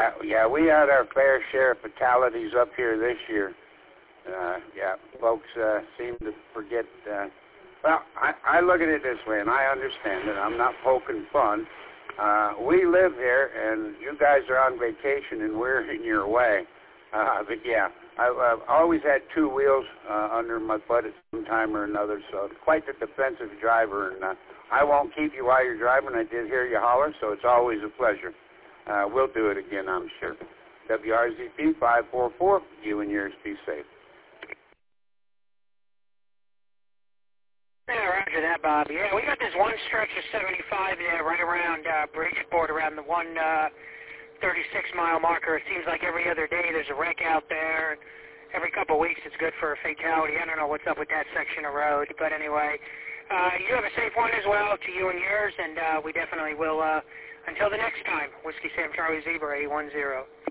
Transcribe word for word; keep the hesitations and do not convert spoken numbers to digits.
Yeah, yeah, we had our fair share of fatalities up here this year. Uh, yeah, folks uh, seem to forget. Uh, well, I, I look at it this way, and I understand it. I'm not poking fun. Uh, we live here, and you guys are on vacation, and we're in your way. Uh, but yeah, I, I've always had two wheels uh, under my butt at some time or another, so quite the defensive driver. And uh, I won't keep you while you're driving. I did hear you holler, so it's always a pleasure. Uh, we'll do it again, I'm sure. W R Z P five four four, you and yours be safe. Yeah, roger that, Bob. Yeah, we got this one stretch of seventy-five there right around uh, Bridgeport, around the one thirty-six mile marker. It seems like every other day there's a wreck out there. Every couple of weeks it's good for a fatality. I don't know what's up with that section of road. But anyway, uh, you have a safe one as well to you and yours, and uh, we definitely will, uh, until the next time, Whiskey Sam Charlie Zebra eight one zero.